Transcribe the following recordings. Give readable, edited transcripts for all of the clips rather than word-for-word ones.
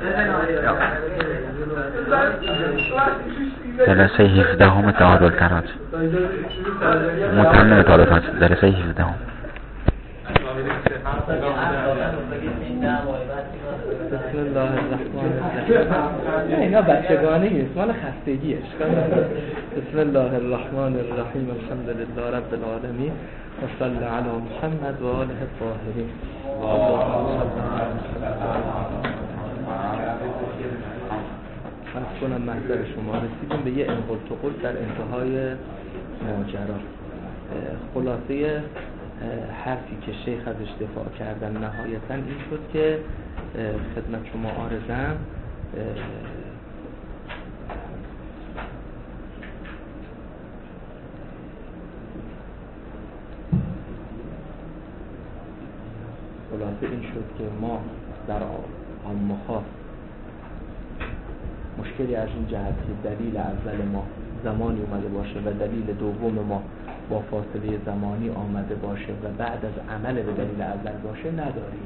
جلسه 17 تعادل متمم تعادل جلسه 17 بسم الله الرحمن الرحیم. اینا بچگانه نیست، مال خستگیه. بسم الله الرحمن الرحیم. الحمد لله رب العالمین و صلی علی محمد و آله الطاهرین. فرض کنم محضر شما رسیدیم به یه انقل تقل در انتهای ماجرا. خلاصه حرفی که شیخ ازش دفاع کردن نهایتاً این شد که خدمت شما عارضم خلاصه این شد که ما در عام خاص مشکلی از این جهت که دلیل اول ما زمانی اومده باشه و دلیل دوم ما با فاصله زمانی آمده باشه و بعد از عمل به دلیل اول باشه نداریم.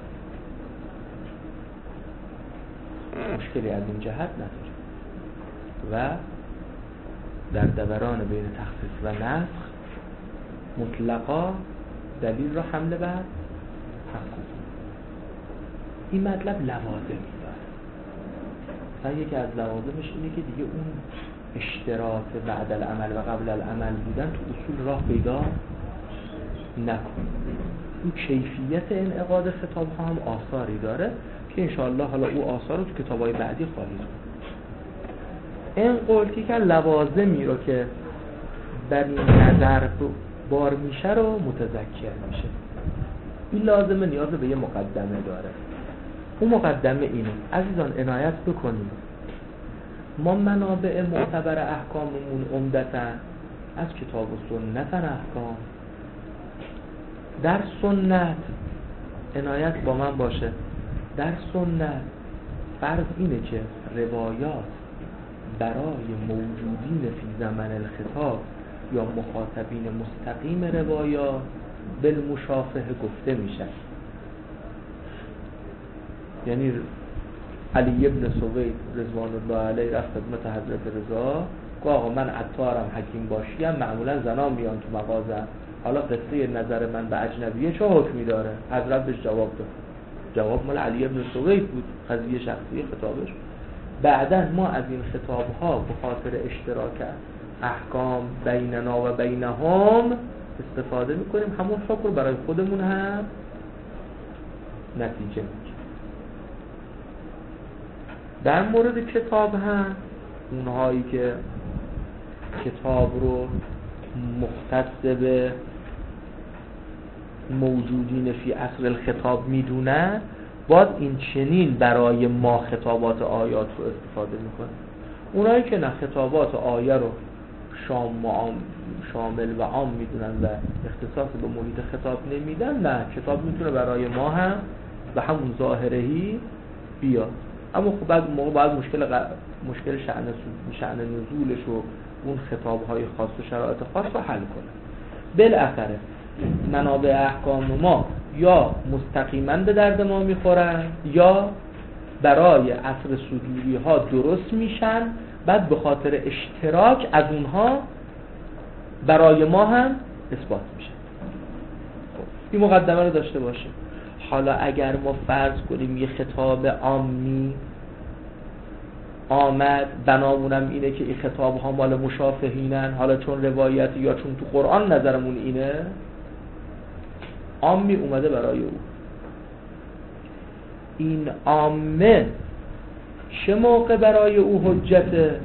مشکلی از این جهت نداریم و در دوران بین تخصیص و نسخ مطلقا دلیل را حمل بر تخصیص. این مطلب لوازمی داره و یکی از لوازمش اینه که دیگه اون اشتراط بعد العمل و قبل العمل بودن تو اصول راه پیدا نکن. این کیفیت انعقاد خطاب ها هم آثاری داره که انشاءالله حالا او آثار رو تو کتابای بعدی خواهید بود. این قولتی که لوازمی رو که در این نظر بار میشه رو متذکر میشه. این لازمه نیاز به یه مقدمه داره. اون مقدمه اینه عزیزان عنایت بکنید ما منابع معتبر احکاممون عمدتاً از کتاب و سنت احکام. در سنت عنایت با من باشه، در سنت فرض اینه که روایات برای موجودین فی زمن الخطاب یا مخاطبین مستقیم روایات بالمشافهه گفته میشن. یعنی علی ابن سوید رضوان الله علیه رفت خدمت حضرت رضا گفت آقا من عطارم حکیم باشیم معمولا زنا میان تو مغازه، حالا قصه نظر من به اجنبیه چه حکمی داره؟ حضرت بهش جواب داد. جواب مال علی ابن سوید بود، قضیه شخصی خطابش. بعداً ما از این خطاب ها به خاطر اشتراک احکام بیننا و بینهم استفاده میکنیم، همون حکم رو برای خودمون هم نتیجه میگیریم. در مورد کتاب هم اونهایی که کتاب رو مختص به موجودین فی عصر الخطاب میدونن باز این چنین برای ما خطابات آیات رو استفاده میکنن. اونایی که نه خطابات آیه رو شامل و عام میدونن و اختصاص به محیط خطاب نمیدن، نه کتاب میتونه برای ما هم به همون ظاهرهی بیاد. اما خب بعد موقع باید مشکل شأن نزولش و اون خطاب‌های خاص و شرایط خاص رو حل کنه. بالاخره منابع احکام ما یا مستقیما به درد ما میخورن یا برای عصر صدوری ها درست میشن، بعد به خاطر اشتراک از اونها برای ما هم اثبات میشن. خب این مقدمه رو داشته باشیم. حالا اگر ما فرض کنیم یه خطاب عامی آمد، بنامونم اینه که این خطاب ها مال مشافهینن، حالا چون روایت یا چون تو قرآن نظرمون اینه، عامی اومده برای او. این عامه چه موقع برای او حجته؟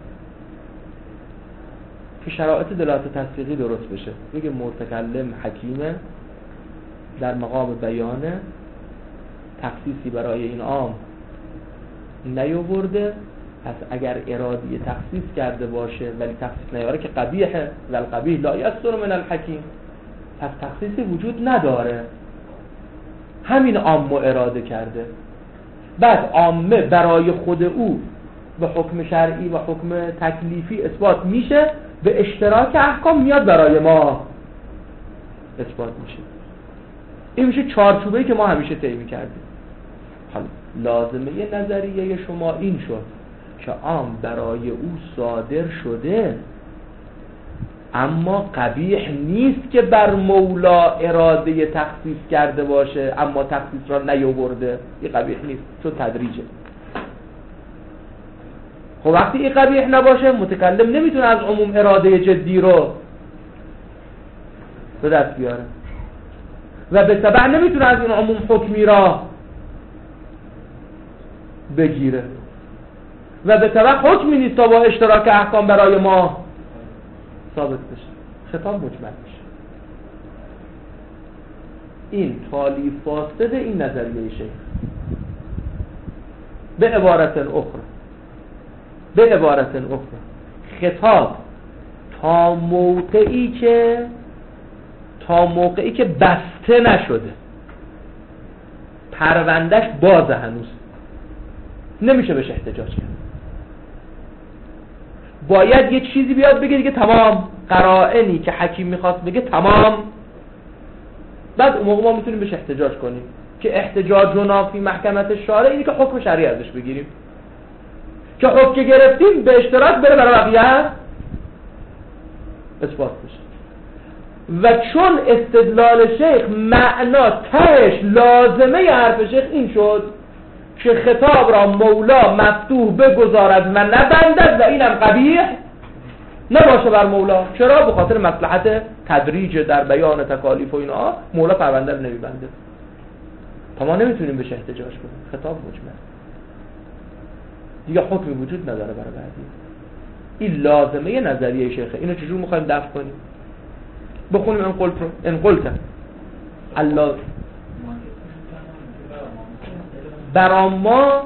که شرایط دلالت تصدیقی درست بشه. بگه متکلم حکیمه، در مقام بیانه، تخصیصی برای این عام نیاورده، پس اگر ارادی تخصیص کرده باشه ولی تخصیص نیاره که قبیحه، والقبیح لا یصدر من الحکیم، پس تخصیصی وجود نداره، همین عام اراده کرده. بعد عامه برای خود او به حکم شرعی و حکم تکلیفی اثبات میشه، به اشتراک احکام میاد برای ما اثبات میشه. این میشه چارچوبه‌ای که ما همیشه طی می‌کردیم. حالا لازمه نظریه شما این شد که برای او صادر شده، اما قبیح نیست که بر مولا اراده تخصیص کرده باشه اما تخصیص را نیاورده. این قبیح نیست چون تدریجه. خب وقتی این قبیح نباشه متکلم نمیتونه از عموم اراده جدی رو به دست بیاره و به تبع نمیتونه از این عموم حکمی را بگیره و به تبع حکمی نیست تا با اشتراک احکام برای ما ثابت بشه، خطاب مجمل میشه. این تالیف فاسد این نظریه شیخ. به عبارت اخرى خطاب تا موقعی که بسته نشده، پروندهش بازه، هنوز نمیشه بهش احتجاج کرد. باید یه چیزی بیاد بگه دیگه تمام، قرائنی که حکیم میخواست بگه تمام، بعد اون موقع ما میتونیم بهش احتجاج کنیم که احتجاجنا فی محکمت شارع اینی که حکم شرعی ازش بگیریم، که حکم که گرفتیم به اشتراک بره برای بقیه اثبات بشه. و چون استدلال شیخ معنا تهش لازمه حرف شیخ این شد که خطاب را مولا مفتوح بگذارد و نبندد و اینم قبیح نباشه بر مولا. چرا؟ به خاطر مصلحت تدریج در بیان تکالیف و اینا مولا پرونده رو نمیبنده، تا ما نمیتونیم بهش احتجاج کنیم. خطاب مجمل دیگه حکمی وجود نداره برای بعدی. این لازمه نظریه شیخه. اینو چجور میخوایم دفع کنیم؟ بخونیم ان قلت الله برا ما.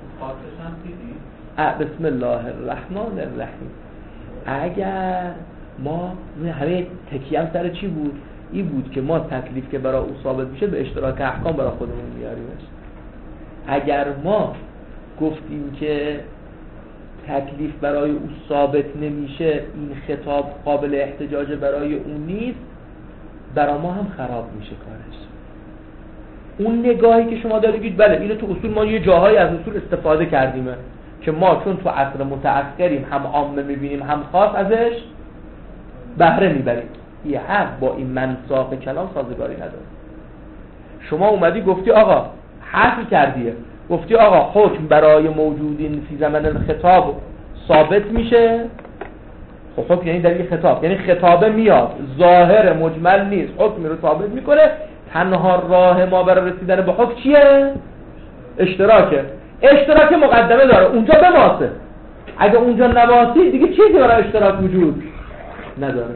بسم الله الرحمن الرحیم. اگر ما همه تکیه‌ام سر چی بود؟ این بود که ما تکلیف که برای او ثابت میشه به اشتراک احکام برای خودمون میاریمش. اگر ما گفتیم که تکلیف برای او ثابت نمیشه، این خطاب قابل احتجاج برای اون نیست، برای ما هم خراب میشه کارش. اون نگاهی که شما دارید، بله اینو تو اصول ما یه جاهایی از اصول استفاده کردیمه که ما چون تو عصر متأخریم هم عامه میبینیم هم خاص ازش بهره میبریم. یه حق با این منساق کلام سازگاری نداره. شما اومدی گفتی آقا حذف کردیه، گفتی آقا حکم برای موجودین فی زمن الخطاب ثابت میشه. خب حکم یعنی دلیل خطاب، یعنی خطابه میاد ظاهر مجمل نیست، حکمی رو ثابت میکنه. تنها راه ما برای رسیدن به حکم چیه؟ اشتراکه. اشتراک مقدمه داره، اونجا بماسه. اگه اونجا نماسی دیگه چیزی برای اشتراک وجود نداره.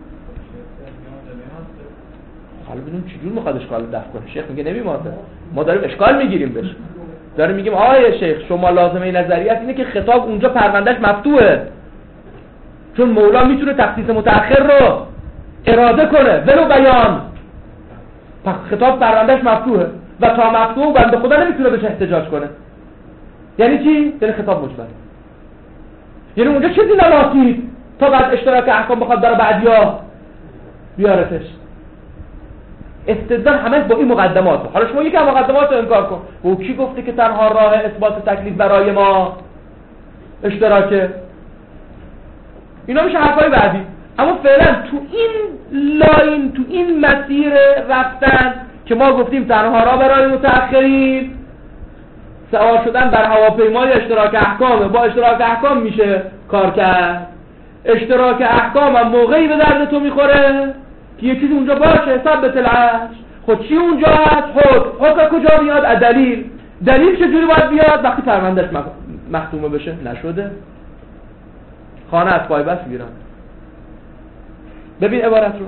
حالا ببینیم چجور میخواد اشکال دفع کنه. شیخ میگه نمیماسه، ما داریم اشکال میگیریم بهش، داریم میگیم آقای شیخ شما لازمه نظریت اینه که خطاب اونجا پروندهش مفتوحه، چون مولا میتونه تخصیص متأخر رو اراده کنه ولو بیان. خطاب پروندهش مفتوحه و تا مفتوح بنده خدا نمیتونه بهش احتجاج کنه. یعنی چی؟ یعنی خطاب مجمل، یعنی اونجا چیزی نماسید تا بعد اشتراک احکام بخواد برای بعدیا بیارتش. استدلال همه با این مقدماته. حالا شما یکی از مقدمات رو انکار کن. او کی گفته که تنها راه اثبات تکلیف برای ما اشتراکه؟ اینا میشه حرفای بعدی. اما فعلا تو این لاین، تو این مسیر رفتن که ما گفتیم تنها راه برای متأخرین سوار شدن بر هواپیمای اشتراک احکامه، با اشتراک احکام میشه کار کرد. اشتراک احکام هم موقعی به درد تو میخوره که یه چیزی اونجا باشه ثبت العرش. خود چی اونجا هست؟ حکم کجا بیاد؟ دلیل. دلیل چجوری باید بیاد؟ وقتی پروندهش مختومه بشه. نشده خانه از پای بس میرن. ببین عبارت رو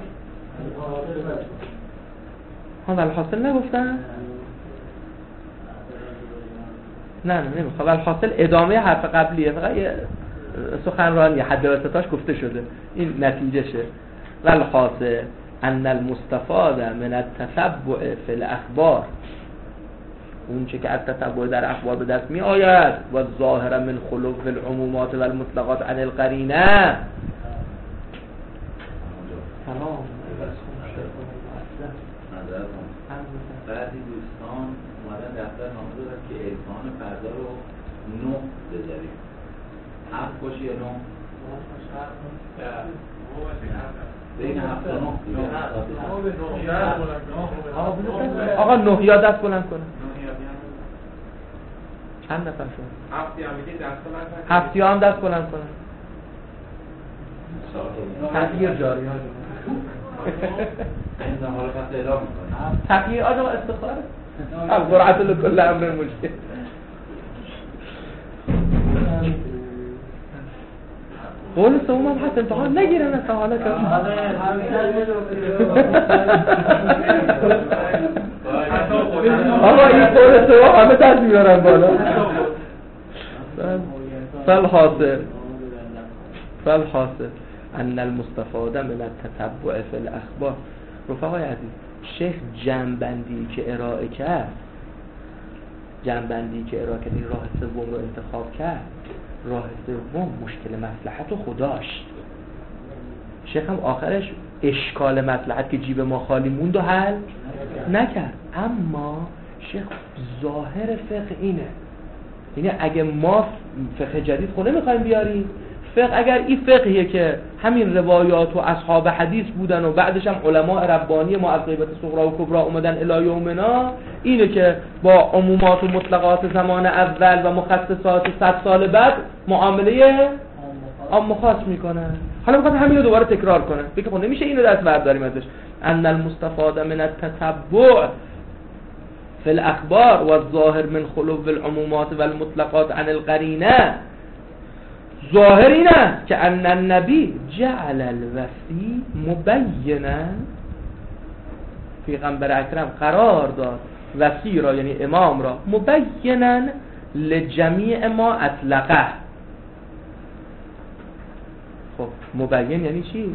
ها الحاصل نگفتن؟ نه نمیخوام. الحاصل ادامه حرف قبلیه، فقط یه سخنرانی حد وسطاش گفته شده، این نتیجه شه. والحاصل ان المستفاد من التتبع فی الاخبار، اون چه که از تتبع در اخبار به دست می آید، و ظاهر من خلو العمومات و المطلقات عن القرینه. سلام. بعضی دوستان اومدن دفتر نامه دادن که اعزام فردا رو 9 بذاریم. 7 باشه یا 9؟ بین 7 و 9 آقا 9 یا دست بلند کنه. چند نفر شد؟ 7 یا هم دست بلند کنه. تغییر جاری ها این حالا پس اعلام میکنه تغییر آقا استخاره هم قرعت لکل امر مشکل. قول سوم هم هست امتحان نگیرن اصلا حالا که آقا این قول سوم همه دست میارن بالا. فالحاصل ان المستفاده من التتبع فی الاخبار. رفقای عزیز، شیخ جنبندی که ارائه کرد این راه سوم رو انتخاب کرد. راه سوم مشکل مصلحت و خداش. شیخ هم آخرش اشکال مصلحت که جیب ما خالی موند و حل نکرد. اما شیخ ظاهر فقه اینه، یعنی اگه ما فقه جدید خونه میخوایم بیاریم، فقه اگر این فقهیه که همین روایات و اصحاب حدیث بودن و بعدش هم علماء ربانی ما از غیبت صغرا و کبرا اومدن الی یومنا، اینه که با عمومات و مطلقات زمان اول و مخصصات 100 سال بعد معامله عام خاص میکنن. حالا میخواد همین رو دوباره تکرار کنه، بگه خب نمیشه اینو دست برداریم ازش. ان المستفاده من التتبع فی الاخبار و الظاهر من خلو العمومات و المطلقات عن القرینه. ظاهر اینه که ان النبی جعل الوصی مبینا، پیغمبر اکرم قرار داد وصی را یعنی امام را مبینا لجمیع ما اطلقه. خب مبین یعنی چی؟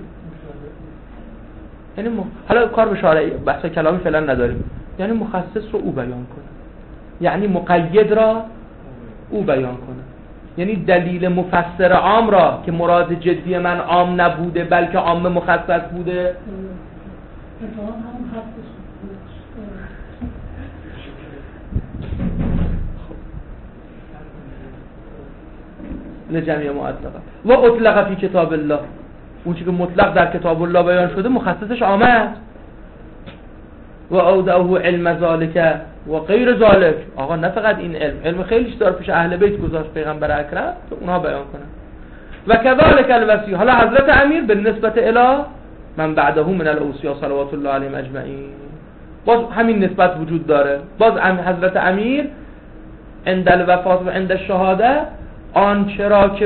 یعنی حالا کار به شارعی بحث کلامی فعلا نداریم، یعنی مخصص رو او بیان کنه، یعنی مقید را او بیان کنه، یعنی دلیل مفسر عام را که مراد جدی من عام نبوده بلکه عام مخصص بوده. لجمیع ما اطلقه و اطلق فی کتاب الله. اون چیزی که مطلق در کتاب الله بیان شده مخصصش آمد. و اودعه علم ذالک و غیر ذالک. آقا نه فقط این علم خیلیش داره پیش اهل بیت گذاشت پیغمبر اکرم که اونها بیان کنن. و کذالک الوصی. حالا حضرت امیر به نسبت الی من بعده من الاوصیا صلوات الله علیهم اجمعین، باز همین نسبت وجود داره. باز حضرت امیر عند الوفات و عند الشهاده آنچه را که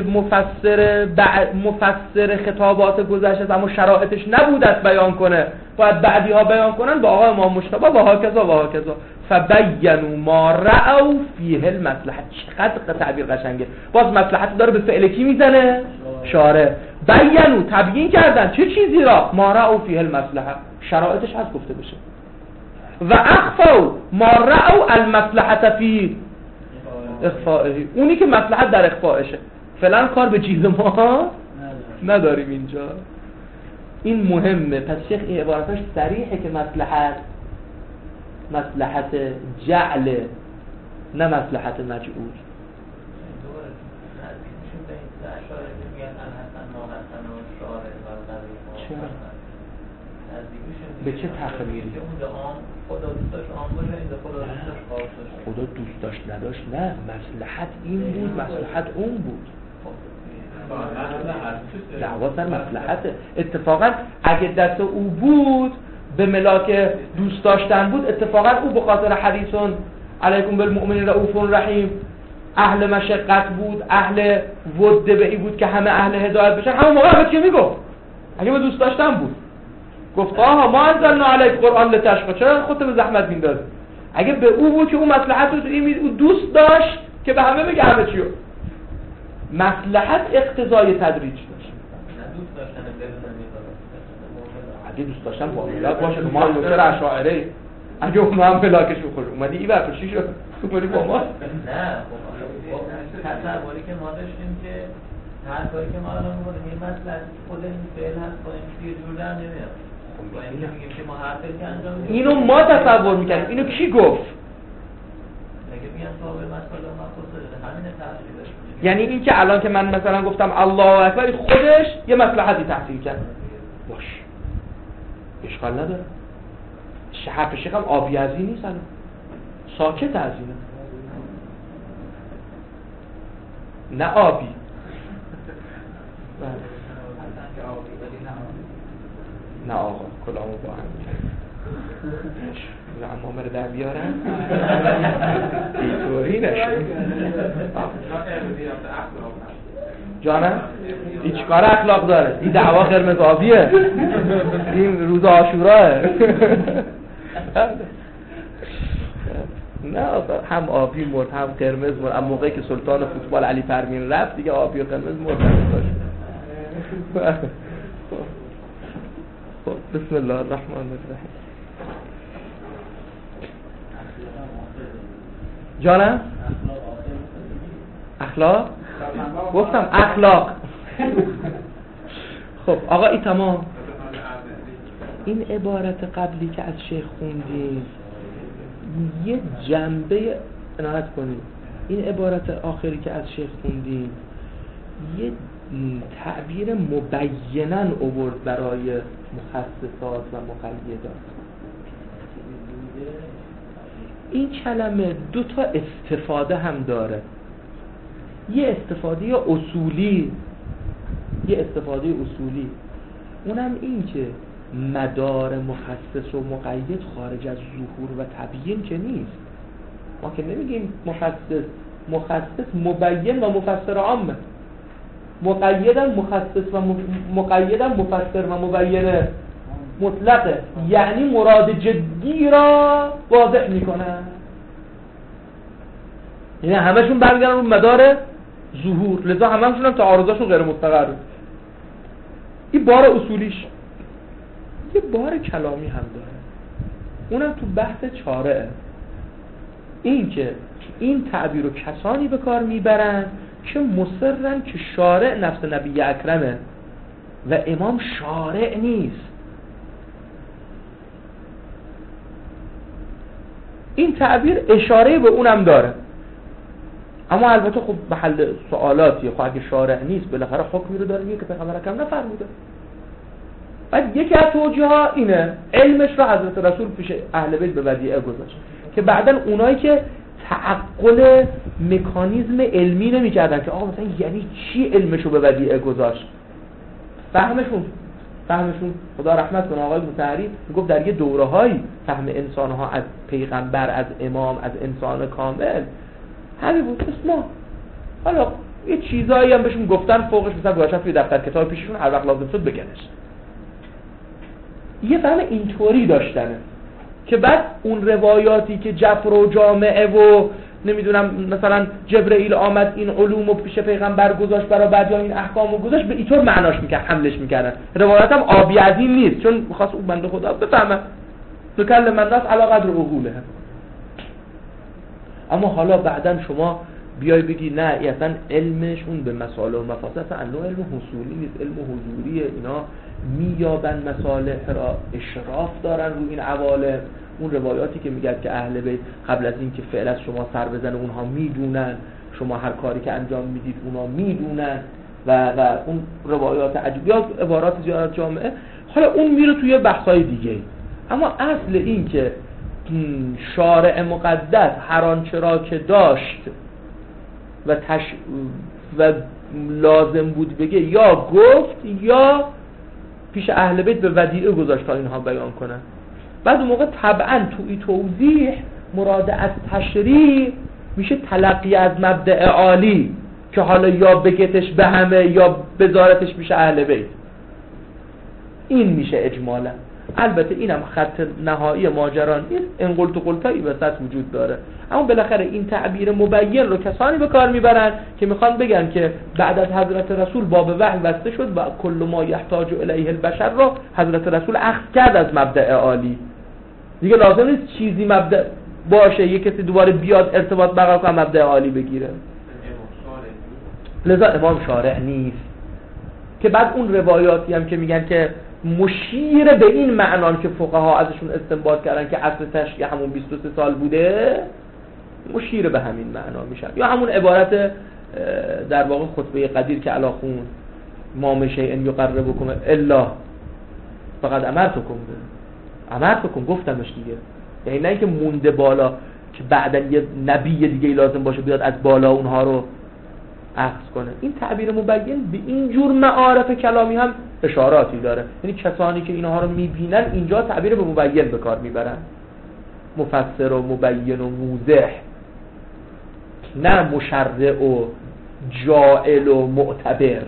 مفسر خطابات گذشته اما شرایطش نبود است بیان کنه، باید بعدی ها بیان کنن با آقای امام مجتبی و هاکذا فبینوا ما رأوا فیه المصلحه. چقدر تعبیر قشنگه. باز مصلحت داره به فعل کی میزنه؟ شارع. بینوا تبیین کردن چه چیزی را؟ ما رأوا فیه المصلحه، شرایطش هست گفته بشه. و اخفوا ما رأوا المصلحه فیه اخفائه، اونی که مصلحت در اخفائشه. فعلا کار به چیز ما نداریم اینجا. این مهمه. پس شیخ این عبارتاش صریحه که مصلحت جعل نه مصلحت مجعول. به چه تخمیری؟ خدا دوست داشت نداشت نه، مصلحت این بود مصلحت اون بود. دعوا سر مصلحته. اتفاقا اگه دست او بود به ملاک دوست داشتن بود، اتفاقا او به خاطر حدیثون علیکم بالمؤمنین رؤوف رحیم اهل مشقت بود، اهل ود بهی بود که همه اهل هدایت بشن. همون موقع همه چی میگفت اگه به دوست داشتن بود. گفت آها ما انزلنا علیک قرآن لتشقی، چرا خودت به زحمت میندازی؟ اگه به او بود که اون مصلحت رو او دوست داشت که به همه بگه همه چیو. مصلحت اقتضای تدریج داشت. اگه دوست داشتن با ملاک باشه که ما دکتر اشاعره اگه اون هم ملاکش بخوره اومدی این وقت چی شد؟ اومدی با ما؟ نه خب تصوری که ما داشتیم که هر کاری که ما الان می‌کنیم این مصلحت خود این فعل هست با این جور در نمیاد. با اینکه میگیم که ما هر فعلی که انجام میدیم اینو ما تصور میکنیم. اینو کی گفت؟ مگه میگن صاحب مسائل مقاصد همین تحصیلش. یعنی این که الان که من مثلا گفتم الله اکبر خودش یه مصلحتی تحصیل کرد باش اشکال نداره. حرف شیخ هم آبی از این نیست، الان ساکت از اینه، نه آبی. نه آقا کلامو با هم نه امامه رو در بیارن اینطوری نشد جانم این چیکار اخلاق داره؟ این دعوا قرمز آبیه، این روز عاشوراه. نه هم آبی مرد هم قرمز مرد. اما موقعی که سلطان فوتبال علی پرمین رفت دیگه آبی و قرمز مرد داشت. بسم الله الرحمن الرحیم. جانم اخلاق گفتم اخلاق. خب آقا این تمام. این عبارت قبلی که از شیخ خوندیم یه جنبه عنایت کنید، این عبارت آخری که از شیخ خوندیم یه تعبیر مبیناً آورد برای مخصصات و مقیدات. این کلمه دو تا استفاده هم داره، یه استفاده اصولی، یه استفاده اصولی، اونم این که مدار مخصص و مقید خارج از ظهور و تبیین که نیست. ما که نمیگیم مخصص مبین و مفسر عامه، مقیدن مخصص و مقیدن مفسر و مبین مطلقه، یعنی مراد جدی را واضح میکنن، یعنی همشون برمیگردن رو مدار ظهور، لذا همشون هم تعارضاشون غیر مستقر. این بار اصولیش. یه بار کلامی هم داره، اونم تو بحث چارعه. این که این تعبیر رو کسانی به کار میبرن که مصرن که شارع نفس نبی اکرمه و امام شارع نیست. این تعبیر اشاره به اونم داره، اما البته خب محل سوالاتیه. خب اگه شارع نیست بالاخره حکمی رو داره میگه که پیغمبر اکرم نفرموده. بعد یکی از توجیه ها اینه علمش رو حضرت رسول پیش اهل بیت به ودیعه گذاشت که بعدن اونایی که تعقل مکانیزم علمی نمی‌کردن که آقا مثلا یعنی چی علمشو به ودیعه گذاشت، فهمشون خدا رحمت کنه آقای مطهری میگفت در یه دوره‌های فهم انسان‌ها از پیغمبر، از امام، از انسان کامل همین بود. اسما حالا یه چیزایی هم بهشون گفتن فوقش مثلا گذاشتن توی دفتر کتاب پیششون، هر وقت لازم شد بگنش. یه فهم اینطوری داشتنه که بعد اون روایاتی که جفر و جامعه و نمیدونم مثلا جبرئیل آمد این علومو پیش پیغمبر گذاشت برای بعد یا این احکامو گذاشت، به اینطور معناش میکرد، حملش میکردن. روایت هم آبی از این نیست، چون میخواست اون بنده خدا بفهمه تکلم الناس علی قدر عقوله. اما حالا بعدن شما بیای بگی نه اصلا علمشون به مسائل و مفاسد انواع علم حصولی نیست، علم حضوریه، اینا میابن مصالح را، اشراف دارن رو این عوالم. اون روایاتی که میگن که اهل بیت قبل از این که فعل از شما سر بزنه اونها میدونن، شما هر کاری که انجام میدید اونها میدونن و اون روایات عجیب یا عبارات زیارت جامعه، حالا اون میره توی بحثای دیگه. اما اصل این که شارع مقدس هر آنچه را که داشت و لازم بود بگه یا گفت یا پیش اهل بیت به ودیعه گذاشت تا اینها بیان کنن. بعد اون موقع طبعا توی توضیح مراد از تشریح میشه تلقی از مبدأ عالی که حالا یا بگتش به همه یا بذارتش میشه اهل بیت. این میشه اجمالا. البته اینم خط نهایی ماجرا نیست، این قلت و قلتایی وسط وجود داره، اما بالاخره این تعبیر مبین رو کسانی به کار میبرن که میخوان بگن که بعد از حضرت رسول باب وحی بسته شد و کل ما یحتاج الیه البشر رو حضرت رسول اخذ کرد از مبدأ عالی، دیگه لازم نیست چیزی مبدأ باشه یه کسی دوباره بیاد ارتباط برقرار کنه مبدأ عالی بگیره. لذا امام شارع نیست. که بعد اون روایاتی هم که میگن که مشیر به این معنان که فقها ازشون استنباط کردن که اصل تشریع همون 23 سال بوده، مشیر به همین معنا میشن، یا همون عبارت در واقع خطبه قدیر که الا خون ما میشه ان یقربکم الا فقط امرتکم گفتمش دیگه، یعنی نه اینکه مونده بالا که بعداً یه نبی دیگه لازم باشه بیاد از بالا اونها رو اخذ کنه. این تعبیر مبین به این جور معارف کلامی هم اشاراتی داره، یعنی کسانی که اینها رو میبینن اینجا تعبیر به مبین به کار میبرن، مفسر و مبین و موضح، نه مشرع و جائل و معتبر.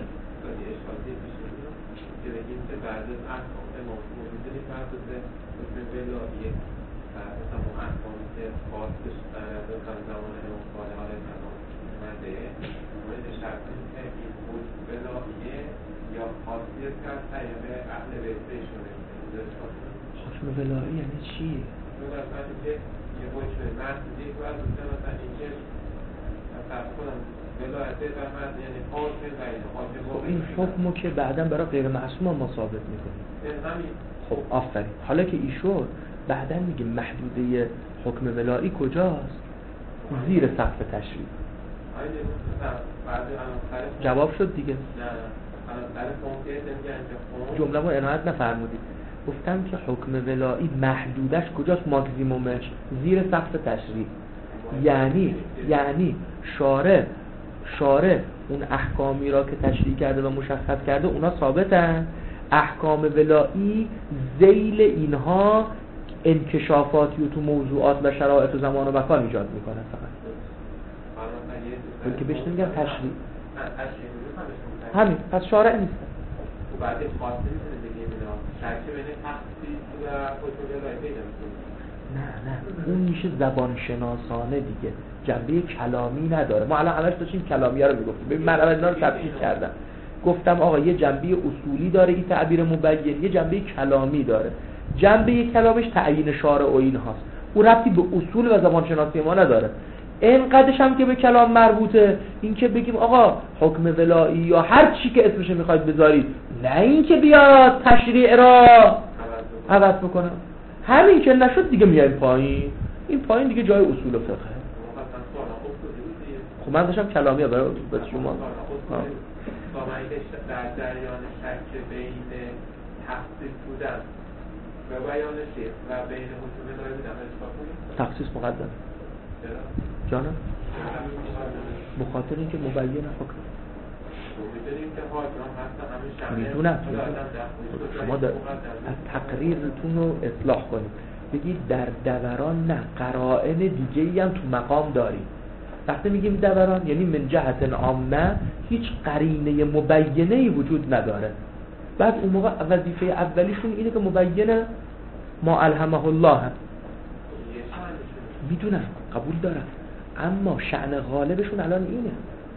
حکم ولایی یعنی چی؟ خب این حکمو که بعداً برای غیر معصوم ما ثابت میکنیم. خب آفرین. حالا که ایشون بعداً میگه محدوده حکم ولایی کجاست؟ زیر سقف تشریع. جواب شد دیگه. جمله ما عنایت نفرمودید. گفتم که حکم ولایی محدودش کجاست؟ ماکزیمومش زیر سقف تشریع. یعنی شارع اون احکامی را که تشریع کرده و مشخص کرده اونا ثابتن، احکام ولایی ذیل اینها انکشافاتی و تو موضوعات و شرایط و زمان و مکان ایجاد میکنه فقط. که بهش نمیگن تشریع. همین پس شارع نیست. و بعد خاصی میتونه بگیم اینا شرکه بین تخصیص و حکم ولایی پیدا میکنه. نه اون میشه زبان شناسانه دیگه، جنبه کلامی نداره. ما الان همش داشتیم کلامیه رو میگفتیم. ببین من الان اینا رو تفصیل کردم، گفتم آقا یه جنبه اصولی داره این تعبیر مبین، یه جنبه کلامی داره. جنبه کلامش تعیین شارع و این هاست، اون ربطی به اصول و زبان شناسی ما نداره. اینقدرش هم که به کلام مربوطه، این که بگیم آقا حکم ولایی یا هر چی که اسمش میخواید بذارید، نه این که بیاد تشریع را عوض بکنه. همین که نشد دیگه میایم پایین. این پایین دیگه جای اصول و فقه. خب من داشتم کلامی برای شما در جریان شک بین تخصیص بودن و بیان شیخ و بین حکم ولایی بودن تخصیص مقدم جانم بخاطر اینکه مبین حکم میدونم شما از تقریرتون رو اصلاح کنید، بگید در دوران نه قرائن دیگه‌ای هم تو مقام داریم. وقتی میگیم دوران یعنی من جهت عامه هیچ قرینه مبینه‌ای وجود نداره. بعد اون موقع وظیفه اولیشون اینه که مبینه ما الهمه الله. میدونم قبول دارم، اما شأن غالبشون الان اینه.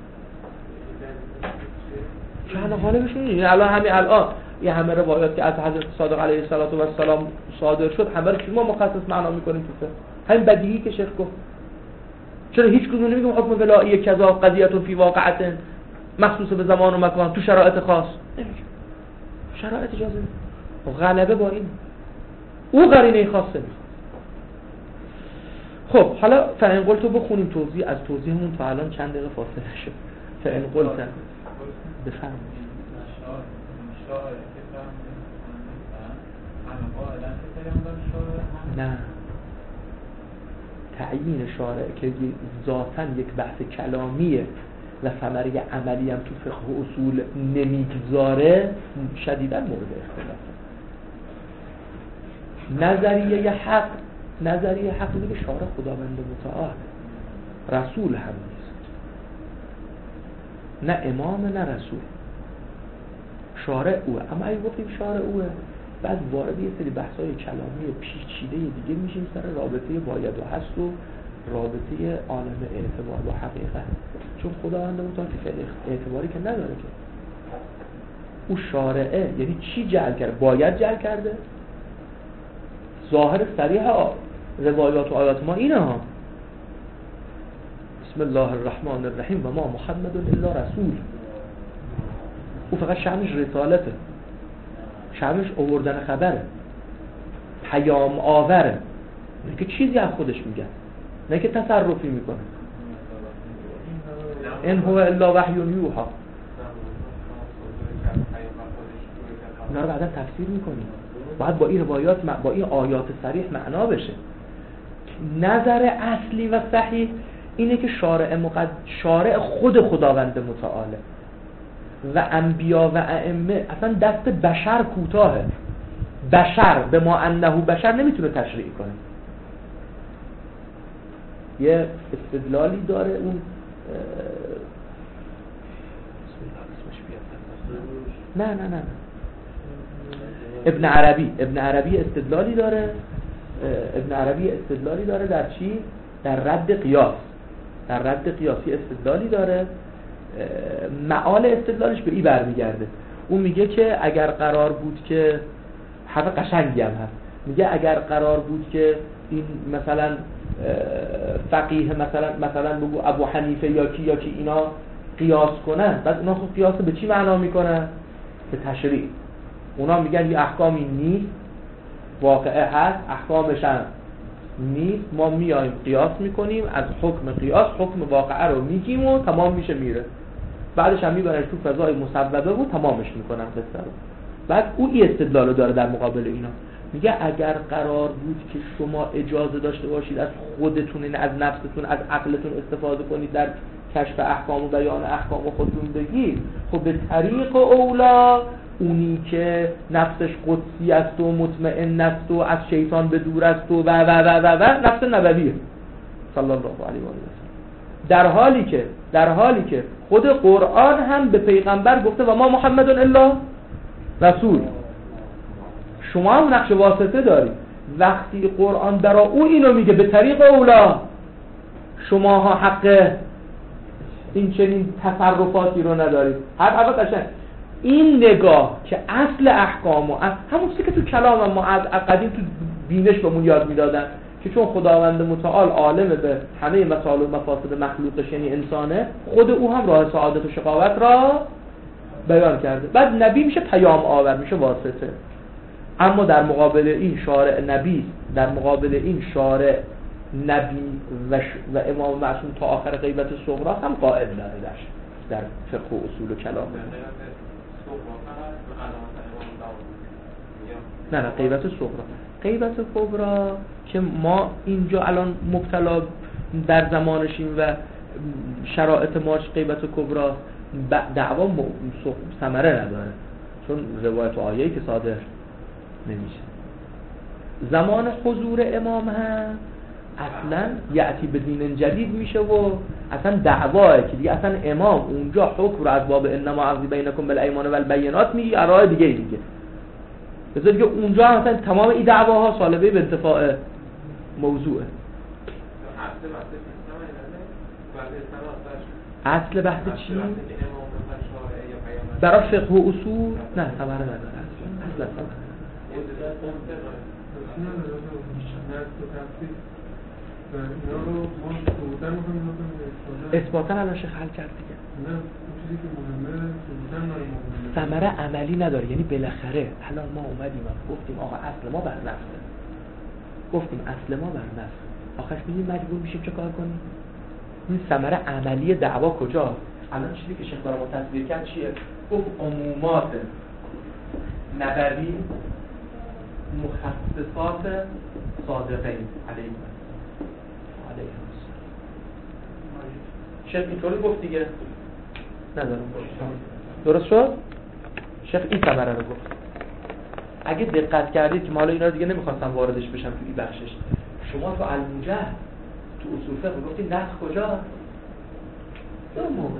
شأن غالبشون اینه. الان الان یه همه روایات که از حضرت صادق علیه السلام صادر شد همه رو ما مخصص معنا میکنیم تو همین بدیهی که شیخ گفت. چرا هیچ کدوم نمیگیم حکم ولایی کذا قضیه فی واقعه مخصوص به زمان و مکان تو شرایط خاص؟ نمیگیم. شرایط اجازه میده. غلبه با این او قرینه خاصه میخواد. خب حالا فإن قلت بخونیم توضیح از توضیحمون تا الان چند دقیقه فاصله شد. فإن قلت بفرمایید. نه تعیین شارع که ذاتاً یک بحث کلامیه و ثمره عملی هم تو فقه و اصول نمیگذاره شدیداً مورد اختلاف. نظریه حق میگه شارع خداوند متعال، رسول هم نیست، نه امام نه رسول، شارع اوه. اما اگه گفتیم شارع اوه بعد وارد یه سری بحث‌های کلامی پیچیده دیگه میشیم سر رابطه باید و هست و رابطه عالم اعتبار با حقیقت، چون خداوند متعال که اعتباری که نداره که او شارعه. یعنی چی جعل کرده؟ باید جعل کرده. ظاهر صریح روایات و آیات ما اینه ها، بسم الله الرحمن الرحیم و ما محمد الا رسول. او فقط شأنش رسالته، شأنش آوردن خبره، پیام آوره، نه که چیزی از خودش میگن، نه که تصرفی میکنه. این هو الا وحی یوحی. اینا رو بعدا تفسیر میکنیم. باید با این روایات با این آیات صریح معنا بشه. نظر اصلی و صحیح اینه که شارع خود خداوند متعاله و انبیا و ائمه اصلا دست بشر کوتاهه. بشر به ما انه بشر نمیتونه تشریع کنه. یه استدلالی داره اون نه ابن عربی استدلالی داره در چی؟ در رد قیاس. قیاسی استدلالی داره. معال استدلالش به این برمیگرده. اون میگه که اگر قرار بود که حرف قشنگی هم هست، میگه اگر قرار بود که این مثلا فقیه مثلا بگو ابو حنیفه یا کی اینا قیاس کنن، بعد اونا خب قیاس به چی معنا میکنن؟ به تشریع. اونا میگن یه احکامی نیست، واقعه هست، احکامش هم نیست، ما میایم قیاس میکنیم، از حکم قیاس حکم واقعه رو میگیم و تمام میشه میره. بعدش هم میبرن تو فضای مسببه و تمامش میکنن قصه رو. بعد او این استدلال رو داره در مقابل اینا، میگه اگر قرار بود که شما اجازه داشته باشید از خودتون، از نفستون، از عقلتون استفاده کنید در کشف احکام و بیان احکام و خودتون بگید، خب به طریق اولا اونی که نفسش قدسی است و مطمئن است و از شیطان به دور است و نفس نبویه صلی الله علیه و آله. در حالی که خود قرآن هم به پیغمبر گفته و ما محمد الا رسول. شما هم نقش واسطه دارید. وقتی قرآن برای او اینو میگه به طریق اولا شما ها حق این چنین تصرفاتی رو ندارید. هر قشنگ این نگاه که اصل احکام و همون چیزی که تو کلام ما از قدیم تو بینش بهمون یاد میدادن که چون خداوند متعال عالم به همه مسائل و مفاسد مخلوقش یعنی انسانه، خود او هم راه سعادت و شقاوت را بیان کرده. بعد نبی میشه پیام آور، میشه واسطه. اما در مقابل این شارع نبی، در مقابل این شارع نبی و امام معصوم تا آخر غیبت صغرا هم قائل داره در فقه و اصول و کلام. نه غیبت صغرا. غیبت کبرا که ما اینجا الان مبتلا در زمانشیم و شرایط ماش غیبت کبرا دعوا ثمره نداره، چون روایت و آیه‌ای که صادر نمیشه. زمان حضور امام هم اصلا یعتی به دین جدید میشه و اصلا دعواه که دیگه اصلا امام اونجا حکم رو از باب انما عقضی بینکم بالایمان و البینات میگه، ارائه دیگه میگه. بذار دیگه اونجا مثلا تمام این دعواها سالبه به انتفاع موضوعه. اصل بحث چی؟ برای فقه و اصول نه ثمره نداره. اصلا اثباتا الان شیخ حل کرد دیگه. نه چیزی که مهمه ثمره عملی نداره. یعنی بالاخره الان ما اومدیم گفتیم آقا اصل ما بر نفسه، آخرش میگیم مجبور میشیم چه کار کنیم؟ این ثمره عملی دعوا کجاست؟ الان چیزی که شیخ برامون تصویر کرد چیه؟ گفت عمومات نبوی مخصصات صادقین علیه شیخ اینطوری گفت دیگه. ندارم درست شد؟ شیخ این ثمره رو گفت. اگه دقت کردید که ما حالا اینا رو دیگه نمیخواستم واردش بشم تو این بخشش، شما تو الموجه تو اصول فقه گفتید نسخ کجا؟ دو موقع.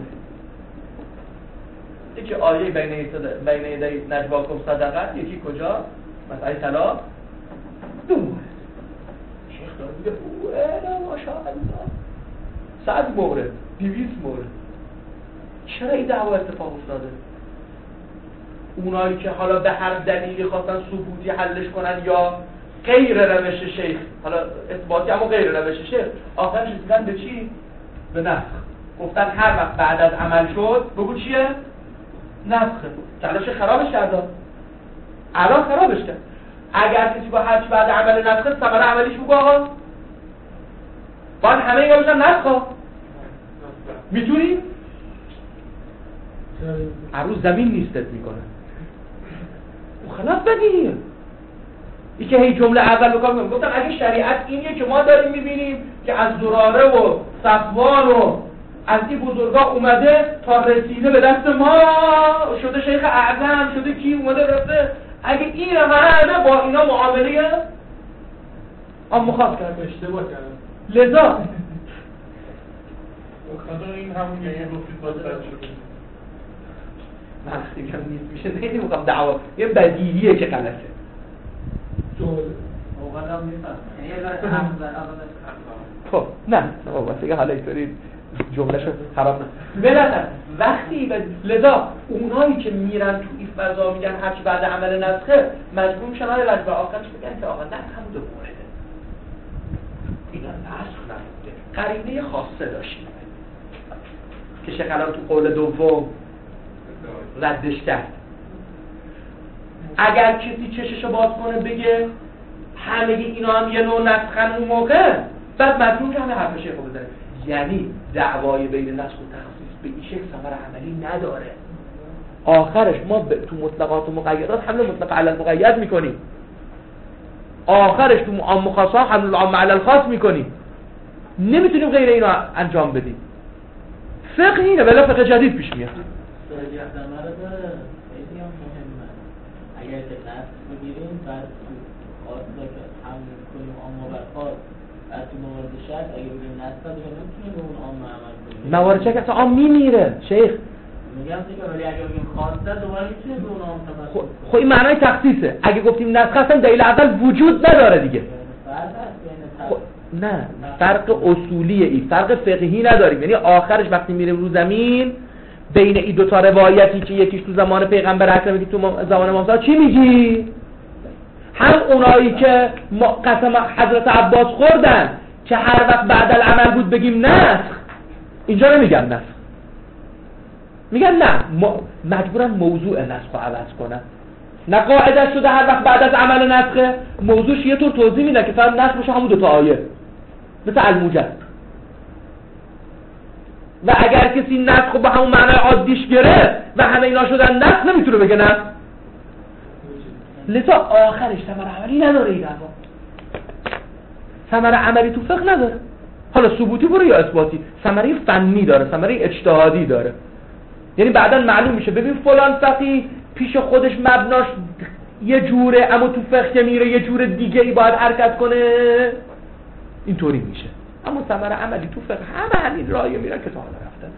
یکی آیه بین یدی نجواکم صدقه، یکی کجا؟ مسئله طلاق. دو موقع. شیخ داره میگه اوه ماشاءالله 100 مورد 200 مورد. چرا این دعوا اتفاق افتاده؟ اونایی که حالا به هر دلیلی خواستن ثبوتی حلش کنن یا غیر روش شیخ، حالا اثباتی اما غیر روش شیخ، آخرش رسیدن به چی؟ به نسخ. گفتن هر وقت بعد از عمل شد بگو چیه؟ نسخه. کلاش خرابش کرد. الان خرابش کرد. اگر کسی با هر چی بعد عمل نسخه ثمره عملیش بگو آقا باید همه اینا بشن نسخ. میتونی؟ عروض زمین نیستت میکنه. خلاص بدیم این که هی جمله اول بکنم میگم گفتم اگه شریعت اینیه که ما داریم میبینیم که از زراره و صفوان و از این بزرگا اومده تا رسیده به دست ما شده شیخ اعظم شده کی اومده رفته، اگه این همه با اینا معامله مخاص کرد اشتباه کردم. لذا خدا این همون یه گفتید باز بد شد. من دیگه نیست میشه نمیخوام دعوا یه بدیهیه که غلطه. اوقات هم میفهمم یه ذره هم زن خب نه بابا دیگه حالا اینطوری جملهشو خراب نه بلکه وقتی لذا اونایی که میرن تو این فضا میگن هرچی بعد عمل نسخه مجبور میشن های رجب آخرش بگن که آقا نه هم دو مورده اینا نسخ نبوده قرینه خاصه داشتیم که شیخ الان تو قول دوم ردش کرد. اگر کسی چششو باز کنه بگه همه اینا هم یه نوع نسخن اون موقع بعد مجبور که همه حرف شیخ رو بزنه، یعنی دعوای بین نسخ و تخصیص به این شکل ثمر عملی نداره. آخرش ما تو مطلقات و مقیدات حمل مطلق علی المقید میکنیم، آخرش تو عام خاص ها حمل العام علی الخاص میکنیم، نمیتونیم غیر اینا انجام بدیم. فقه اینه ولی فقه جدید پیش میاد. اگر که نسخ بگیریم بعد تو خاصه که حمل کنیم اما بر خاص بعد تو موارد شرط اگر بگیریم نسخ دیگه نمیتونیم به اون عام عمل کنیم. موارد شرط اصلا عام میمیره شیخ. میگم دیگه ولی اگر بگیم خاصه دوباره میتونیم به اون عام تمسک. خب این معنای تخصیصه. اگه گفتیم نسخ اصلا دلیل اول وجود نداره دیگه. نه فرق اصولیه این، فرق فقهی نداریم. یعنی آخرش وقتی میریم رو زمین بین این دو تا روایتی که یکیش تو زمان پیغمبر اکرم یکی تو زمان امام چی میگی؟ هم اونایی که قسم حضرت عباس خوردن که هر وقت بعد العمل بود بگیم نسخ، اینجا نمیگن نسخ، میگن نه مجبورن موضوع نسخ رو عوض کنن. نه قاعده شده هر وقت بعد از عمل نسخه، موضوعش یه طور توضیح میدن که فقط نسخ بشه همون دو تا آیه مثل الموجد. و اگر کسی نسخ به همون معنای عادیش گرفت و همه اینا شدن نسخ، نمیتونه بگه نسخ. لذا آخرش ثمر عملی نداره این دعوا. ثمر عملی تو فقه نداره. حالا ثبوتی برو یا اثباتی، ثمره فنی داره، ثمره اجتهادی داره. یعنی بعداً معلوم میشه ببین فلان فقیه پیش خودش مبناش یه جوره اما تو فقه که میره یه جور دیگه ای باید حرکت کنه، اینطوری میشه. اما ثمره عملی تو فقه همین راهی میرن که تا حالا رفتن.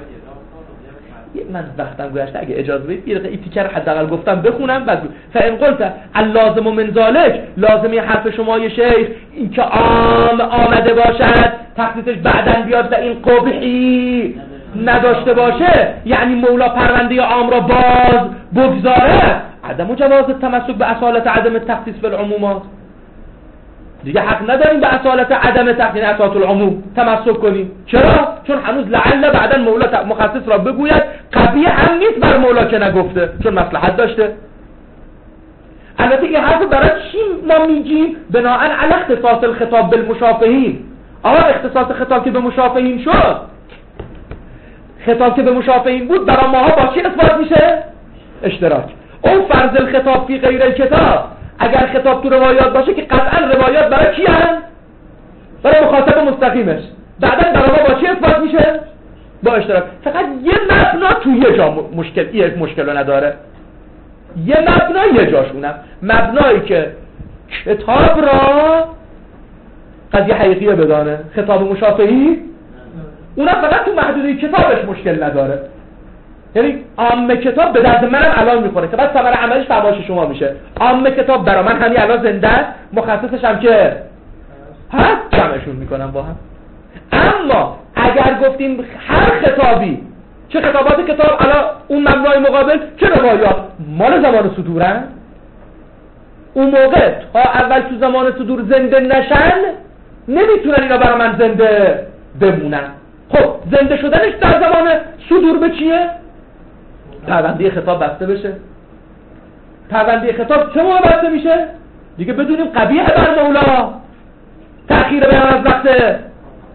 من وقتم گذشته اگه اجازه بدید یه دقیقه این تیکر حداقل گفتم بخونم بعد فإن قلت اللازم من ذلک، لازمی حرف شما یه شیخ این که عام آمده باشد تخصیصش بعداً بیاد و این قبحی نداشته باشه، یعنی مولا پرونده عام را باز بگذاره، عدم جواز تمسک به اصالت عدم تخصیص به العمومات. دیگه حق نداریم به اصالت عدم تخصیص اصالت العموم تمسک کنیم. چرا؟ چون هنوز لعل بعداً مولا مخصص را بگوید قبیه هم نیست بر مولا که نگفته، چون مصلحت داشته. البته این حرف برای چی ما میگیم؟ بناءً علی اختصاص الخطاب بالمشافهین. اختصاص خطاب که به مشافهین شد، خطاب که به مشافهین بود برای ماها با چی اثبات میشه؟ اشتراک. اون فرض الخطاب فی غیر الکتاب، اگر خطاب تو روایات باشه که قطعا روایات برای کی هستن؟ برای مخاطب مستقیمش. بعداً برای ما با چی اثبات میشه؟ با اشتراک. فقط یه مبنا تو یه جا مشکل نداره. یه مبنا یه جاشونم، مبنایی که کتاب را قضیه حقیقیه بدانه، خطاب مشافهی اونا فقط تو محدوده کتابش مشکل نداره. یعنی عام کتاب به درد منم الان میخوره که بعد ثمره عملش فواش شما میشه. عام کتاب برای من همین الان زنده است، مخصصش هم که هست جمعشون میکنم با هم. اما اگر گفتیم هر خطابی، چه خطابات کتاب الان اون مبنای مقابل چه روایات مال زمان صدورن، اون موقع تا اول تو زمان صدور زنده نشن نمیتونن اینا برای من زنده بمونن. خب زنده شدنش در زمان صدور به چیه؟ پرونده خطاب بسته بشه. پرونده خطاب چه موقع بسته میشه؟ دیگه بدونیم قبیح بر مولا تأخیر بیان از وقت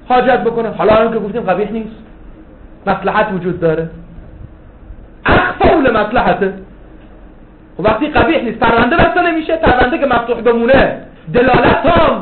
حاجت بکنه. حالا هم که گفتیم قبیح نیست، مصلحت وجود داره، اخفول مصلحته. خب وقتی قبیح نیست پرونده بسته نمیشه، پرونده که مفتوح بمونه دلالت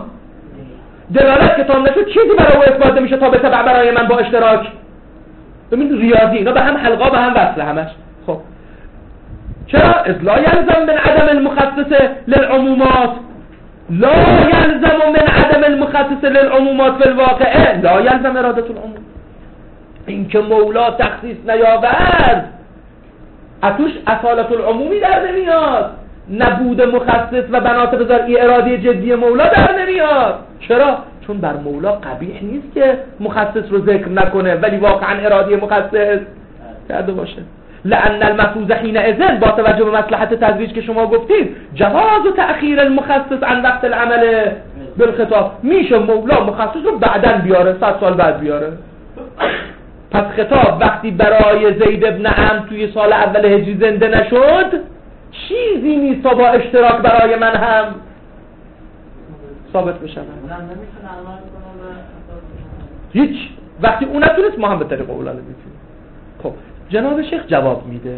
که تام نشد چیزی برای او اثبات نمیشه تا به تبع برای من با اشتراک. ببین ریاضی اینا به هم حلقا به هم وصله همش. خب چرا؟ اذ لا یلزم من عدم المخصص للعمومات، لا یلزم من عدم المخصص للعمومات فی الواقع لا یلزم اراده العموم. این که مولا تخصیص نیاورد اتوش اصالت العمومی در نمیاد، نبود مخصص و بنات بذار ای اراده جدی مولا در نمیاد. چرا؟ چون بر مولا قبیح نیست که مخصص رو ذکر نکنه ولی واقعا اراده مخصص کرده باشه. لأن المفروض حینئذ با توجه به مصلحت تزویج که شما گفتید جواز و تأخیر المخصص عن وقت العمل بالخطاب، میشه مولا مخصص رو بعداً بیاره، 100 سال بعد بیاره. پس خطاب وقتی برای زید ابن عمرو توی سال اول هجری زنده نشد چیزی نیست تا با اشتراک برای من هم ثابت بشه. هیچ وقتی اون نتونست ما هم به طریق اولانه میتونیم. خب جناب شیخ جواب میده.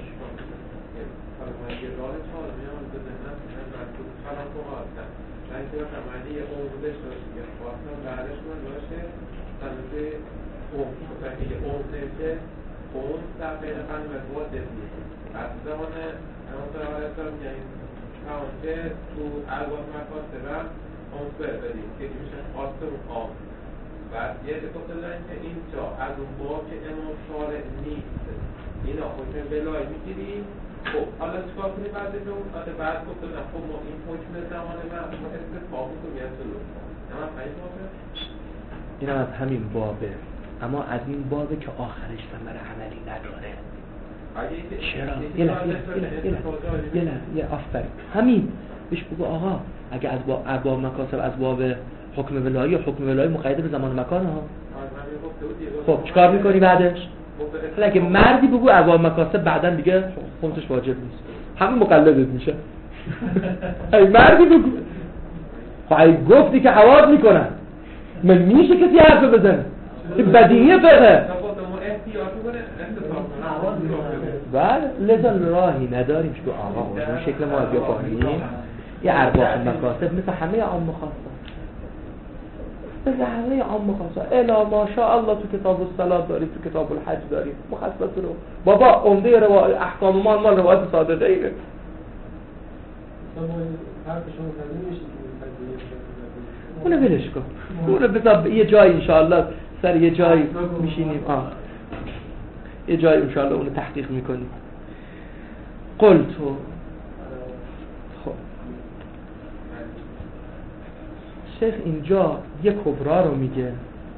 اون در بین فن مطبوعات دستید از زمان همونطور آقایستان میگه همون که تو الواز مکاسب اون سر بدید که میشه خواست اون آم و یه گفته دارن که اینجا از اون باب که امام شارع نیست اینا حکم بلای میگیریم. خب حالا چکار کنیم بعد به اون بعد گفته نه خب ما این حکم زمان من استفاق میکنم یه سلوک کنم همین بابه این هم از همین بابه، اما از این بابه که آخرش ثمره عملی نداره. چرا؟ یه آفرین همین بهش بگو آقا اگه از ابواب مکاسب از باب حکم ولایی، حکم ولایی مقید به زمان مکان ها. خب چیکار میکنی بعدش؟ حالا اگه مردی بگو ابواب مکاسب بعدن دیگه خمسش واجب نیست، همین مقلدت میشه. ای مردی بگو، خب گفتی که حواد میکنن من میشه کسی حرف بزنه، این بدیهیه فقه. بله لذا راهی نداریم که آقا اون شکل ما بیا فهمیم یه ارباب مکاسب مثل همه عام مخاصه، مثل همه عام مخاصه الا ماشاءالله تو کتاب الصلاه داریم، تو کتاب الحج داریم مخصص رو. بابا عمده روایت احکام مال روایت صادقه ایه. اونو بلش کن، اونو بذار یه جایی انشاءالله سر یه جایی میشینیم یه جایی انشاءالله اونو تحقیق میکنیم. قلتو خب شیخ اینجا یه کبرا رو میگه،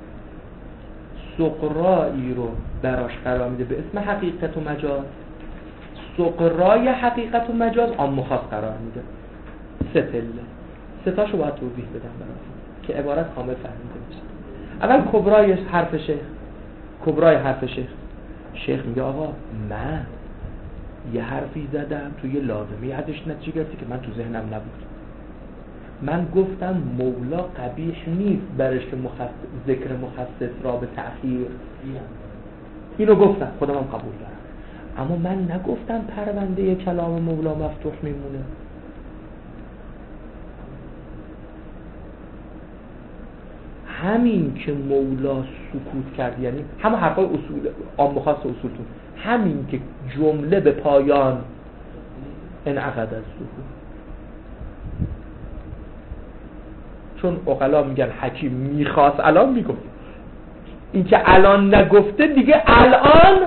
سقرایی رو براش قرار میده به اسم حقیقت و مجاز. سقرای حقیقت و مجاز عام و خاص قرار میده. سه پله، سه تاشو باید توضیح بدم براتون که عبارت کامل فهمیده بشه. اول کبرای حرف شیخ، کبرای حرف شیخ. شیخ میگه آقا من یه حرفی زدم توی لازمه ازش نتیجه گرفتی که من تو ذهنم نبود. من گفتم مولا قبیح نیست برش که ذکر مخصص را به تأخیر، اینو گفتم خودم هم قبول دارم، اما من نگفتم پرونده کلام مولا مفتوح میمونه. همین که مولا سکوت کرد، یعنی همه حرفای اصول عام خاص اصولتون، همین که جمله به پایان انعقد از سکوت، چون عقلا میگن حکیم میخواست الان میگفت، این که الان نگفته دیگه الان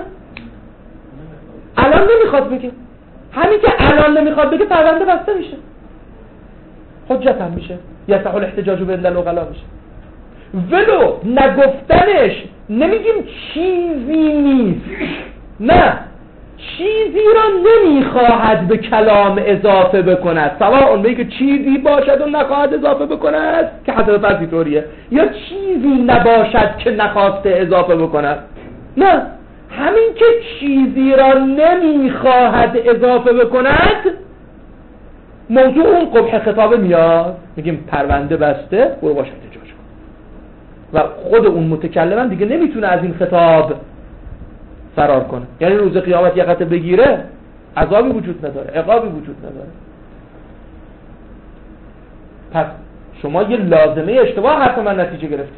نمیخواد بگه، همین که الان نمیخواد بگه پرونده بسته میشه، حجت هم میشه، یصح الاحتجاج بین العقلا میشه. ولو نگفتنش نمیگیم چیزی نیست، نه چیزی را نمیخواهد به کلام اضافه بکند، سواء اون که چیزی باشد و نخواهد اضافه بکند که حضرت فرضی طوریه، یا چیزی نباشد که نخواسته اضافه بکند. نه همین که چیزی را نمیخواهد اضافه بکند موضوع اون قبح خطابه میاد، میگیم پرونده بسته برو باش احتجاج کن. و خود اون متکلم هم دیگه نمیتونه از این خطاب فرار کنه. یعنی روز قیامت یقت بگیره، عذابی وجود نداره، عقابی وجود نداره. پس شما یه لازمه اشتباه حرف من نتیجه گرفتید.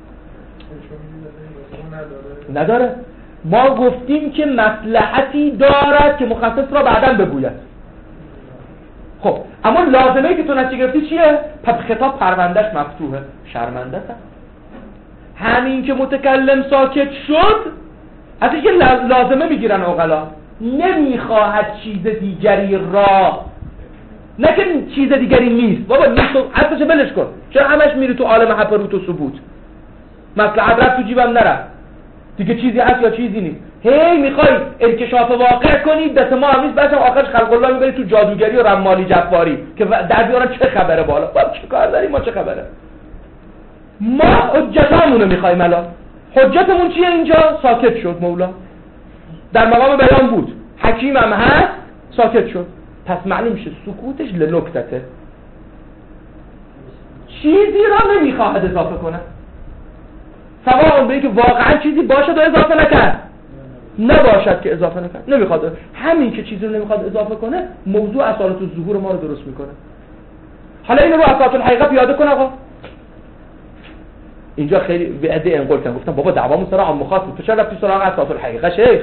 نداره. ما گفتیم که مصلحتی دارد که مخصص را بعداً بگوید. خب اما لازمه که تو نتیجه گرفتی چیه؟ پس خطاب پروندهش مفتوحه، شرمنده است. همین که متکلم ساکت شد ازش یه لازمه میگیرن عقلا، نمیخواهد چیز دیگری را، نه که چیز دیگری نیست، بابا نیست حرفش بلش کن، چرا همش میری تو عالم حپروت و ثبوت؟ مصلحت رفت تو جیبم نرفت دیگه، چیزی هست یا چیزی نیست، هی میخوای انکشاف واقع کنی، دست ما هم نیست، بچه آخرش خلق الله میبری تو جادوگری و رمالی جفاری که در بیارن چه خبره بالا. بابا چه کار داریم ما، چه خبره؟ ما حجتامونو میخوایم الان. حجتمون چیه اینجا؟ ساکت شد مولا، در مقام بیان بود، حکیم هم هست، ساکت شد. پس معنی میشه سکوتش لنکتته، چیزی را نمیخواهد اضافه کنه، سواء به اینکه واقعا چیزی باشد و اضافه نکرد، نباشد که اضافه نکرد، نمیخواد. همین که چیزی رو نمیخواد اضافه کنه موضوع اصالت الظهور ما رو درست میکنه. حالا اینو رو اصالت الحقیقه پیاده کن آقا. اینجا خیلی وعده انقل کردن، گفتم بابا دعوامون سر عام خاص بود، تو چرا رفتی سراغ اصالت الحقیقه شیخ؟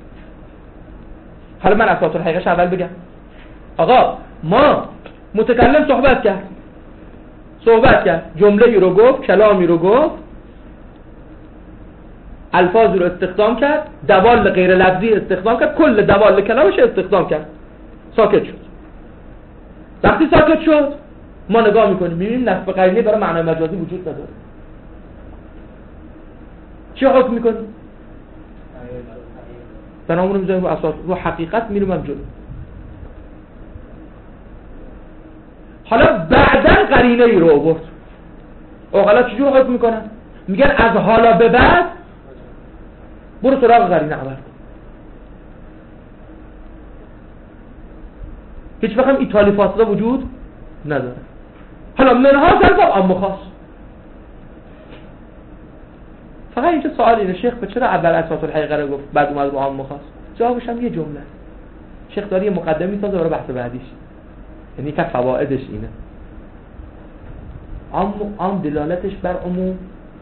حالا من اصالت الحقیقه اول بگم. آقا ما متکلم صحبت کرد، جمله‌ای رو گفت، کلامی رو گفت، الفاظی رو استخدام کرد، دوال غیر لفظی استخدام کرد، کل دوال کلامش استخدام کرد، ساکت شد. وقتی ساکت شد ما نگاه میکنیم میبینیم نصب قرینه برای معنای مجازی وجود نداره. چی حکم میکنیم؟ بنامون رو میذاریم رو اساس رو حقیقت میریم هم جلو. حالا بعداً قرینه ای رو آورد، اوغلا چجور حکم میکنن؟ میگن از حالا به بعد برو سراغ قرینه عمل کن. هیچ وقت هم ایتالی فاصله وجود نداره. حالا منها زرد عام خاص. فقط اینجا سوال اینه شیخ چرا اول اساس الحقیقه رو گفت بعد اومد رو عام خاص؟ جوابش هم یه جمله. شیخ داره یه مقدمه میسازه برای بحث بعدیش. یعنی که فوائدش اینه. عام دلالتش بر عموم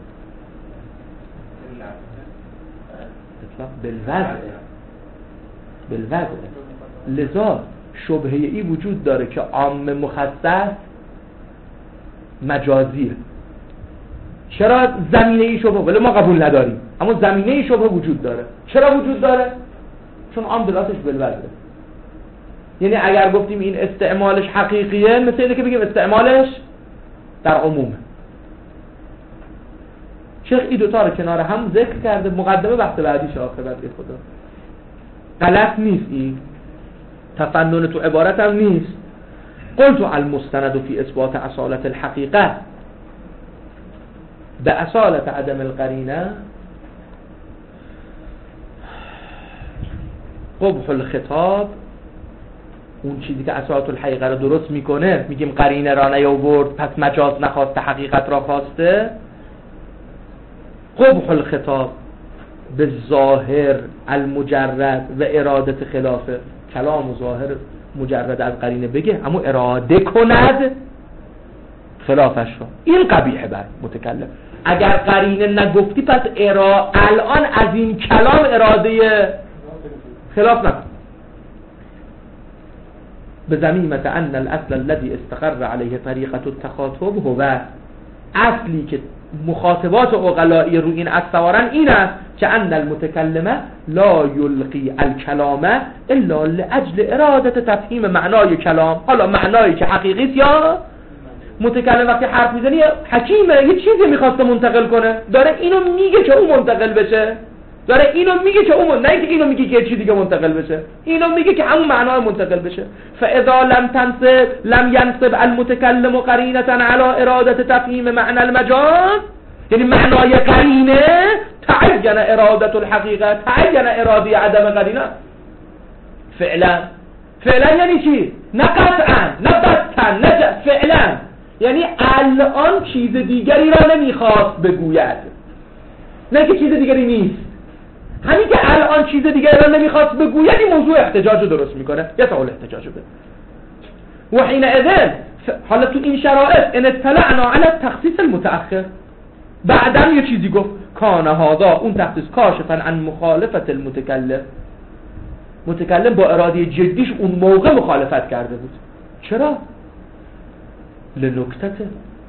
بالوضع. لذا شبهه ای وجود داره که عام مخصص مجازیه. چرا زمینه ای شبهه؟ ولی ما قبول نداریم، اما زمینه ای شبهه وجود داره. چرا وجود داره؟ چون عام دلالتش بالوضع. یعنی اگر گفتیم این استعمالش حقیقیه، مثل اینه که بگیم استعمالش در عمومه. شیخ این دوتا رو کنار هم ذکر کرده، مقدمه بحث بعدیش آخرت خدا. غلط نیست، این تفنن تو عبارت هم نیست. قلت المستند فی اثبات اصالت الحقیقه به اصالت عدم القرینه قبح الخطاب. اون چیزی که اصالت الحقیقه رو درست میکنه، میگیم قرینه را نیاورد پس مجاز نخواسته حقیقت را خواسته. قبح الخطاب به ظاهر المجرد و ارادت خلافه، کلام و ظاهر مجرد از قرینه بگه اما اراده کند خلافش رو، این قبیحه بر متکلم. اگر قرینه نگفتی پس الان از این کلام اراده خلاف نکن. بزمیمة ان الاصل الذي استقر عليه طریقة التخاطب هو، اصلی که مخاطبات عقلائی رو این اصل سوارن این است که ان المتکلم لا یلقی الکلام الا لاجل ارادت تفهیم معنای کلام. حالا معنایی که حقیقی است یا متکلم وقتی حرف میزنی حکیمه، یه چیزی میخواسته منتقل کنه، داره اینو میگه که اون منتقل بشه، داره اینو میگه که اون، نه اینکه اینو میگه که چیزی دیگه منتقل بشه، اینو میگه که همون معنای منتقل بشه. فاذا لم تنصب لم ينصب المتكلم قرینه على اراده تفهیم معنى المجاز، یعنی معنای قرینه تعین اراده الحقیقه، تعین اراده عدم قرینه. فعلا یعنی چی؟ نه قطعا، نه بطن، نه فعلا. یعنی الان چیز دیگری را نمیخواست بگوید، نه که چیز دیگری نیست. همین که الان چیز دیگری را نمیخواست بگوید این موضوع احتجاج رو درست میکنه. یا سوال احتجاج بده و حینئذ حالا تو این شرایط ان اطلعنا علی التخصیص المتأخر، بعداً یه چیزی گفت کان هذا، اون تخصیص کاشفا عن مخالفت المتکلم، متکلم با اراده جدیش اون موقع مخالفت کرده بود. چرا؟ لنکته،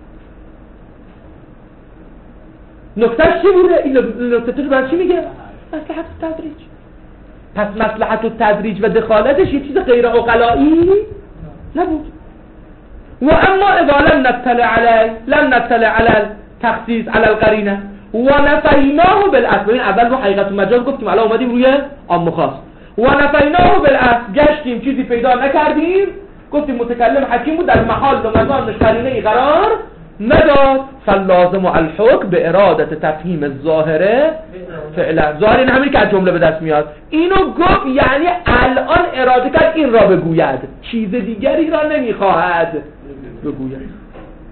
نکتهش چی بوده؟ این نکته رو برای چی میگه؟ مصلحت التدریج. پس مصلحت التدریج و دخالتش یه چیز غیر عقلایی نبود. و اما اذا لم نطلع علی تخصیص علی القرینه و نفیناه بالاصل، این اول رو حقیقت و مجاز گفتیم، الان اومدیم روی عام خاص. و نفیناه بالاصل، گشتیم چیزی پیدا نکردیم، گفتیم متکلم حکیم بود، در محال و مزان قرینه ای قرار نداد، فلازم الحکم به اراده تفهیم الظاهره فعلا. ظاهر این همین که از جمله به دست میاد. اینو گفت یعنی الان اراده کرد این را بگوید، چیز دیگری را نمیخواهد بگوید.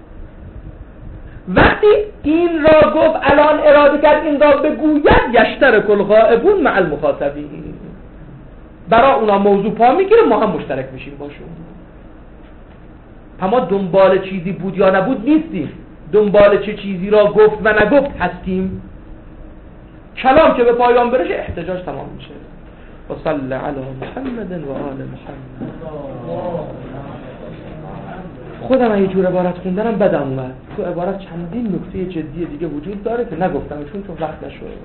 وقتی این را گفت الان اراده کرد این را بگوید، یشترک الغائبون مع المخاطبین، برای اونا موضوع پا میگیره، ما هم مشترک میشیم باشون. اما دنبال چیزی بود یا نبود نیستیم، دنبال چه چیزی را گفت و نگفت هستیم. کلام که به پایان برسه احتجاج تمام میشه. و صلی علی محمد و آل محمد. خودم یه جور عبارت خوندنم بدم اومد، تو عبارت چندین نکته جدی دیگه وجود داره که نگفتمشون چون وقت نشد.